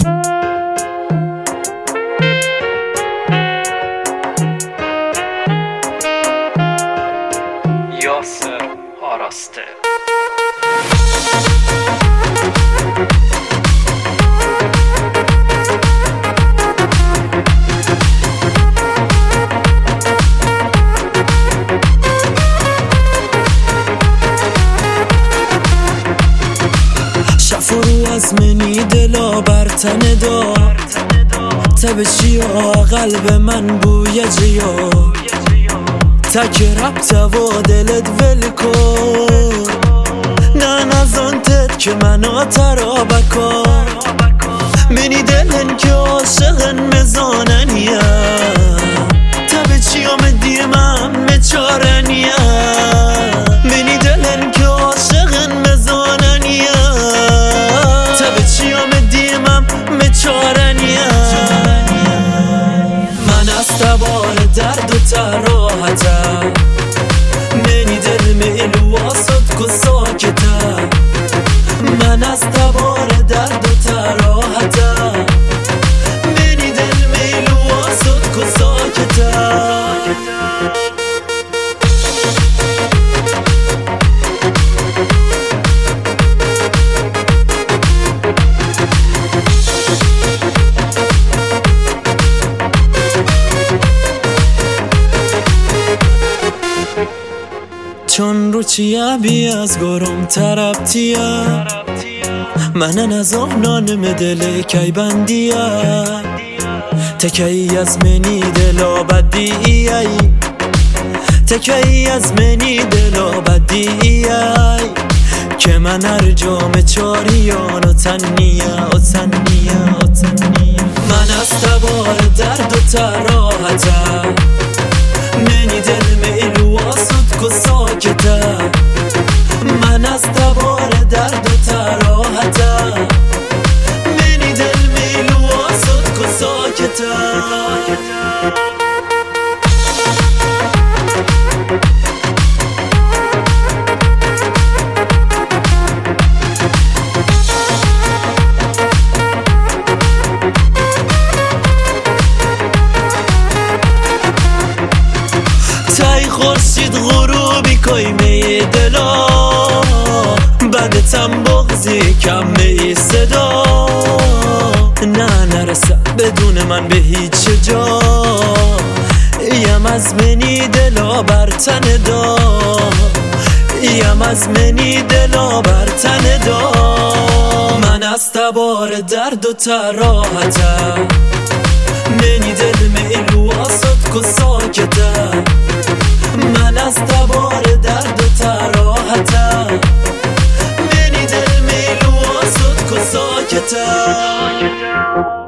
یاسر آراسته. شفرو از منی دلا بر تن دار تب چیا قلب من بوی جیا تک ربط و دلت ول کن نه نزانتت که منو ترابکن منی دلن که عاشقن مزاننیم تب چیا مدیمم مچارنیم منی دلن که عاشقن مزاننیم تب چیا مدیمم مچارنیم من از تبار درد و تراحتم منی دل میل واسط کو ساکتم من از تبار درد و تراحتم منی دل میل واسط کو ساکتم چون رو چیه بی از گرم تربتیه من نزانم دل کی بندیه تکی از منی دلا بدیه تکی از منی دلا بدیه که من ارجام چاریان و تنیه من از تبار درد و تراحتم منی دل میل واسط کو ساکتم من از تبار درد و تراحتم منی دل میل واسط کو ساکتم تای خورشید غروبی کایمه دلا بدتم بغزی کمه صدا نه نرسه بدون من به هیچ جا یم از منی دلا بر تن دا یم از منی دلا بر تن دا من از تبار درد و تراحتم منی دل میل واسط کو ساکتم من از تبار درد و تراحتم منی دل میل واسط کو ساکتم